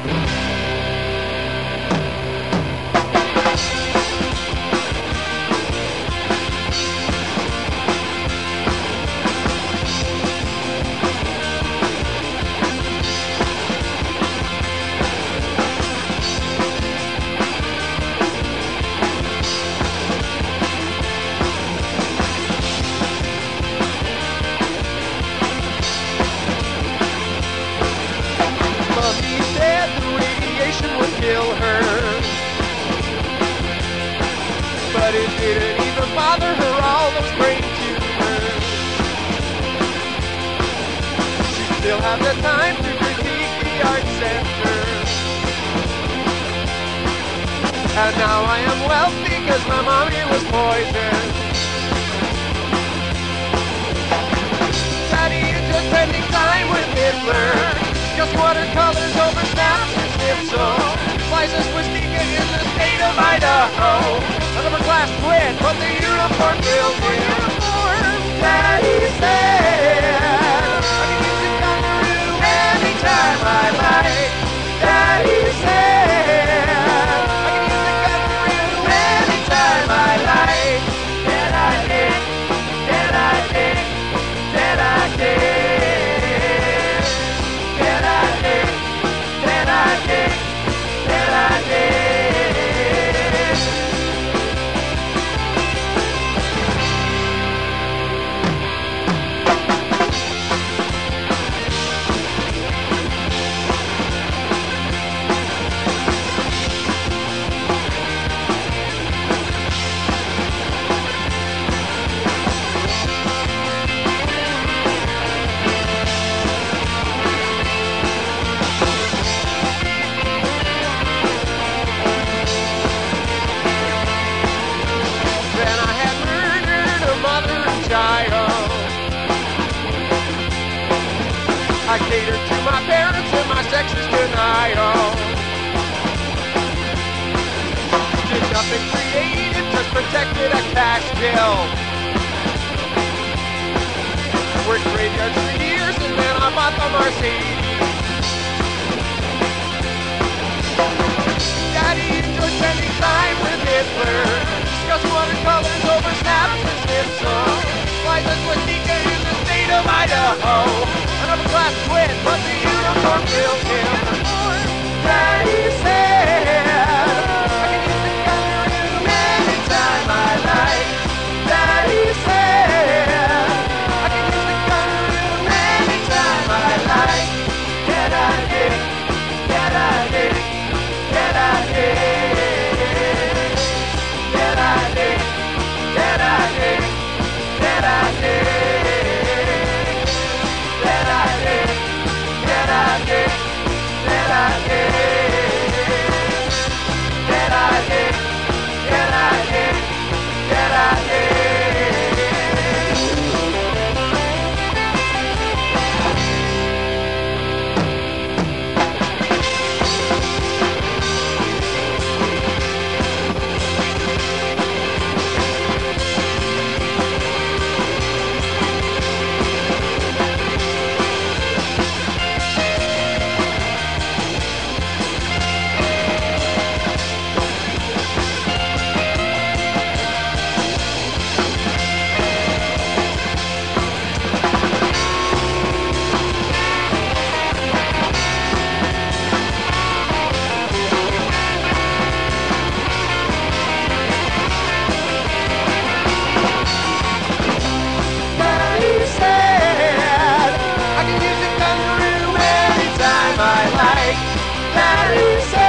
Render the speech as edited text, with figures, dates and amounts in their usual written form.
Kill her, but it didn't even bother her, all those brain tumors. She still had the time to critique the art center. And now I am wealthy because my mommy was poisoned. Daddy is just spending time with Hitler. Just watercolors over snaps and schnitzel. Flies a swastika in the state of Idaho. An upper-class twin, but the uniform kills him. Daddy said, I can use a kangaroo anytime I like. Daddy said, I can use a kangaroo anytime I like. Did I dig? Did I dig? Did I dig? I catered to my parents and my sexist denial. Did nothing creative, just protected a cash bill. Worked graveyards for years and then I bought the Mercedes. Daddy enjoyed spending time with Hitler. Discuss watercolors over snaps and schnitzel. Flies a swastika in the state of Idaho. An upper-class twin, but the uniform kills him. Daddy said, I can use the kangaroo anytime I like. Daddy said, I can use the kangaroo anytime I like. Get I dig, get I dig, get I dig. Get I dig, get I dig, get I dig. I can use a kangaroo anytime I like. That is